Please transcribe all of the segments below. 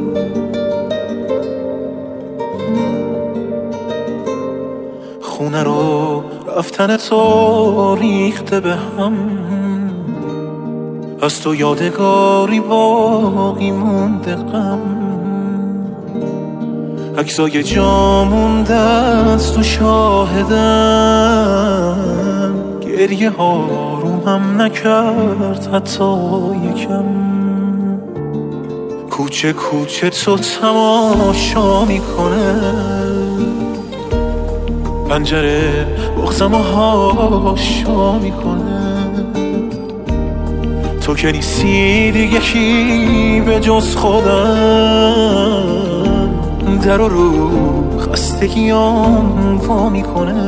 خونه رو رفتن تو ریخته به هم، از تو یادگاری باقی مونده غم، عکسای جا مونده از تو شاهدم، گریه ها رو هم نکرد حتی یکم. کوچه کوچه تو تماشا میکنه، پنجره بغزمو هاشا میکنه. تو که نیستی دیگه کی به جز خودم، در رو خستگیام وا میکنه.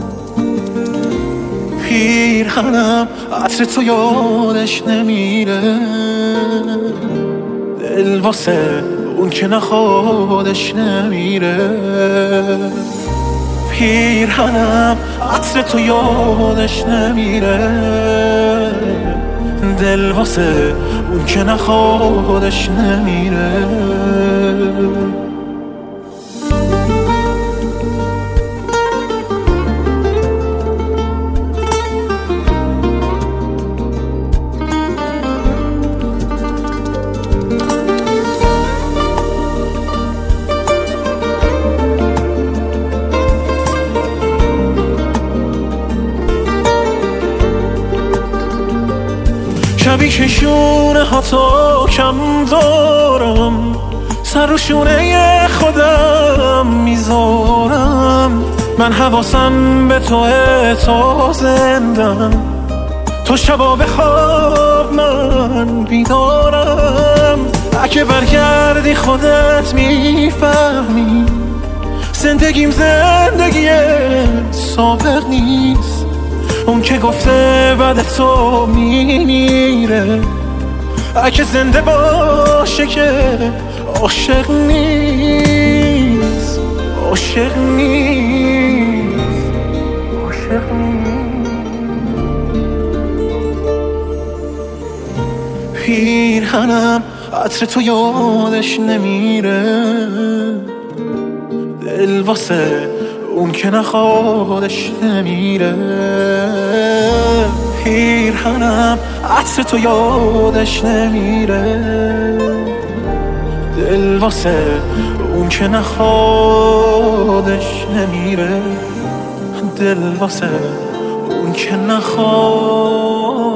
پیرهنم عطر تو یادش نمیره، دل واسه اون که نخوادش نمیره. پیرهنم عطر تو یادش نمیره، دل واسه اون که نخوادش نمیره. شبی که شونه ها تو کم دارم، سر رو شونه خودم میذارم. من حواسم به توه تا زندم، تو شبا بخواب من بیدارم. اگه برگردی خودت میفهمی، زندگیم زندگی سابق نیست. اون که گفته بعد تو میمیره، اگه زنده باشه که عاشق نیست، عاشق نیست، عاشق نیست. پیرهنم عطر تو یادش نمیره، دل واسه اون که نخوادش نمیره. پیرهنم عطر تو یادش نمیره، دل واسه اون که نخوادش نمیره، دل واسه اون که نخواد